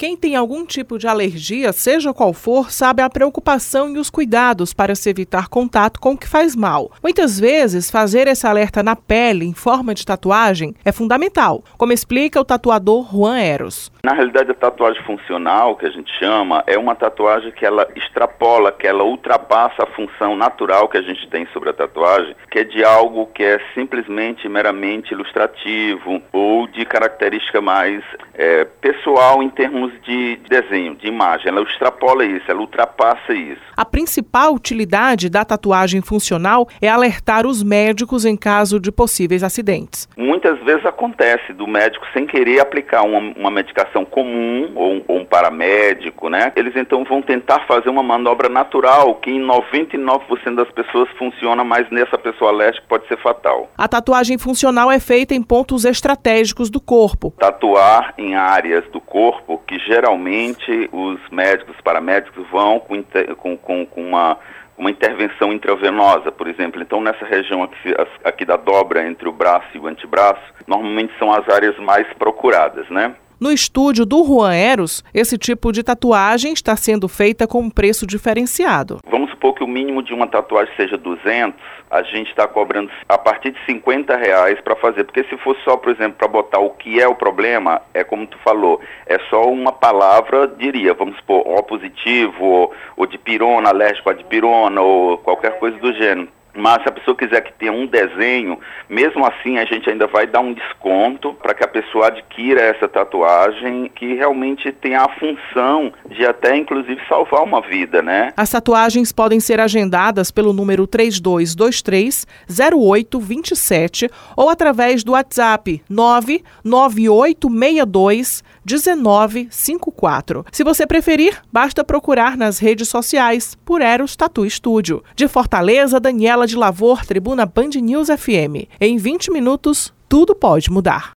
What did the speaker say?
Quem tem algum tipo de alergia, seja qual for, sabe a preocupação e os cuidados para se evitar contato com o que faz mal. Muitas vezes, fazer esse alerta na pele, em forma de tatuagem, é fundamental, como explica o tatuador Juan Eros. Na realidade, a tatuagem funcional, que a gente chama, é uma tatuagem que ela extrapola, que ela ultrapassa a função natural que a gente tem sobre a tatuagem, que é de algo que é simplesmente, meramente ilustrativo ou de característica mais pessoal em termos de desenho, de imagem. Ela extrapola isso, ela ultrapassa isso. A principal utilidade da tatuagem funcional é alertar os médicos em caso de possíveis acidentes. Muitas vezes acontece do médico sem querer aplicar uma medicação comum ou um paramédico, né? Eles então vão tentar fazer uma manobra natural que em 99% das pessoas funciona, mas nessa pessoa alérgica pode ser fatal. A tatuagem funcional é feita em pontos estratégicos do corpo. Tatuar em áreas do corpo que geralmente os médicos, paramédicos vão com uma intervenção intravenosa, por exemplo. Então, nessa região aqui da dobra entre o braço e o antebraço, normalmente são as áreas mais procuradas, né? No estúdio do Juan Eros, esse tipo de tatuagem está sendo feita com um preço diferenciado. Vamos supor que o mínimo de uma tatuagem seja 200, a gente está cobrando a partir de R$50 para fazer, porque se fosse só, por exemplo, para botar o que é o problema, é como tu falou, é só uma palavra, diria, vamos supor, O positivo, ou dipirona, alérgico a dipirona, ou qualquer coisa do gênero. Mas se a pessoa quiser que tenha um desenho, mesmo assim a gente ainda vai dar um desconto para que a pessoa adquira essa tatuagem que realmente tem a função de até inclusive salvar uma vida, né? As tatuagens podem ser agendadas pelo número 3223-0827 ou através do WhatsApp 99862-1954. Se você preferir, basta procurar nas redes sociais por Eros Tattoo Studio. De Fortaleza, Daniela de Lavor, Tribuna Band News FM. Em 20 minutos, tudo pode mudar.